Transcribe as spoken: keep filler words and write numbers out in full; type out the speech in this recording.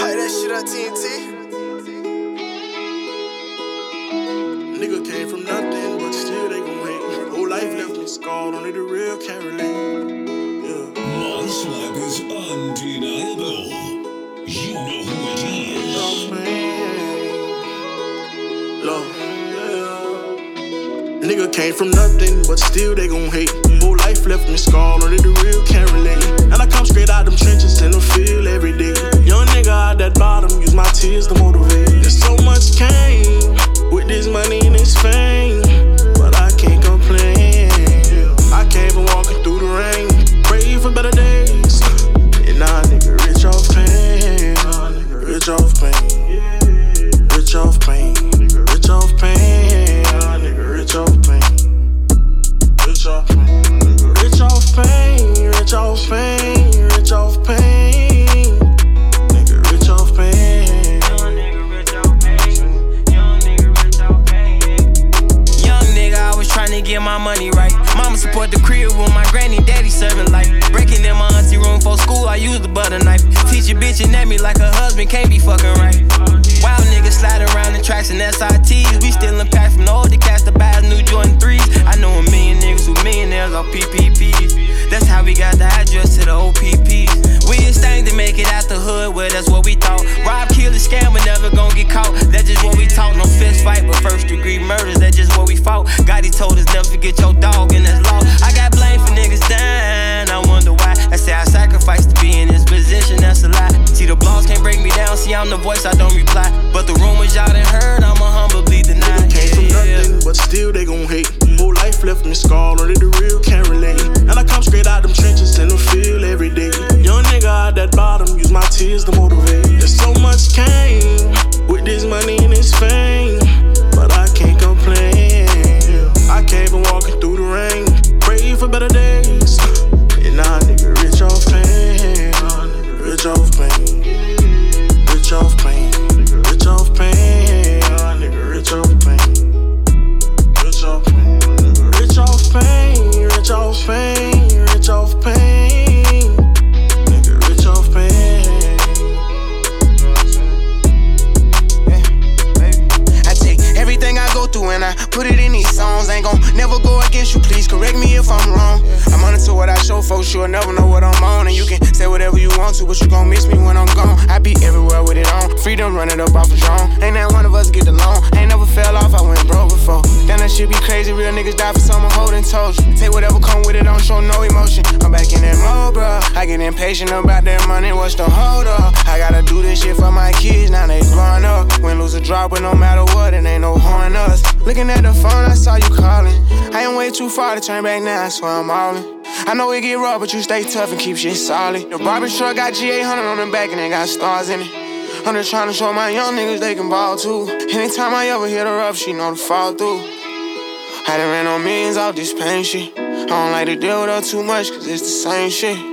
Pipe that shit up, T N T. Nigga came from nothing, but still they gon' hate. Whole life left me scarred, only the real can't relate. Yeah. My swag is undeniable. You know who it is. Oh, man. Love, yeah. Nigga came from nothing, but still they gon' hate. Whole life left me scarred, only the real can't relate. And I come straight out them trenches in the field every day. Young nigga out that bottom, use my tears to motivate. There's so much cane with this money and this fame, but I can't complain. I came from walking through the rain, pray for better days. And now nigga rich off pain, rich off pain, rich off pain, rich off pain, nigga rich off pain, rich off pain, rich off pain, rich off pain, rich off pain, nigga rich off pain. Young nigga rich off pain, young nigga rich off pain. Young nigga, I was trying to get my money right. Mama support the crib with my granny, daddy serving life. Breaking in my auntie room for school, I used the butter knife. Teacher bitching at me like her husband can't be fucking right. Wild niggas sliding around in tracks and S I Ts. We stealing packs from the older cats to buy new Jordan threes. I know a million niggas who millionaires off P P Ps. That's how we got the address to the O P Ps. We exchanged to make it out the hood, well that's what we thought. Rob, kill, and scam, but never gon' get caught. That's just what we taught. No fist fight, but first degree murders, that's just what we fought. Gotti told us never forget your dog, and that's law. I got blamed for niggas dying, I wonder why. I say I sacrificed to be in this position, that's a lie. See, the blogs can't break me down, see I'm the voice, I don't reply. But the rumors y'all done heard, I'ma humbly deny. Nigga came from yeah, nothing, but still they gon' hate. Whole life left me scarred, only the real can't relate. And I come straight out them trenches in the field every day. Young nigga out that bottom, use my tears to motivate. There's so much cane with this money and this fame, but I can't complain. I came from walking through the rain, pray for better days. And now nigga rich off pain, rich off pain, rich off pain, rich off pain, nigga rich off pain, rich off pain, rich off pain, rich off pain, rich off pain, nigga rich off pain. I take everything I go through and I put it in these songs. Ain't gon' never go against you, please correct me if I'm wrong. I'm monitor what I show, folks, you'll never know what I'm on. And you can say whatever you want to, but you gon' miss me when I'm gone. I be everywhere with it on, freedom running up off a drone. Ain't that one of us get along, ain't never fell off, I went broke before. Damn, that shit be crazy, real niggas die for someone holding toes. Take whatever come with it, don't show no emotion. I'm back in that mode, bro. I get impatient about that money, what's the hold up? I gotta do this shit for my kids, now they growing up. Win, lose, or draw, but no matter what, it ain't no horn us. Looking at the phone, I saw you calling. I ain't way too far to turn back now, that's why I'm all in. I know it get rough, but you stay tough and keep shit solid. The Barbie truck got G eight hundred on the back and they got stars in it. I'm just trying to show my young niggas they can ball too. Anytime I ever hit her up, she know to fall through. I done ran on millions off this pain shit. I don't like to deal with her too much, cause it's the same shit.